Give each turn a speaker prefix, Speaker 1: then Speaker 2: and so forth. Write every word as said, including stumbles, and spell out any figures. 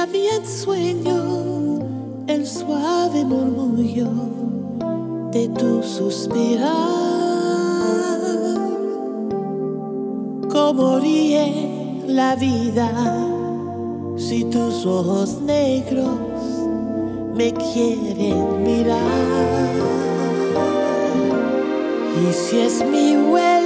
Speaker 1: también sueño el suave murmullo de tu suspirar. Cómo ríe la vida si tus ojos negros me quieren mirar. Y si es mi vuelo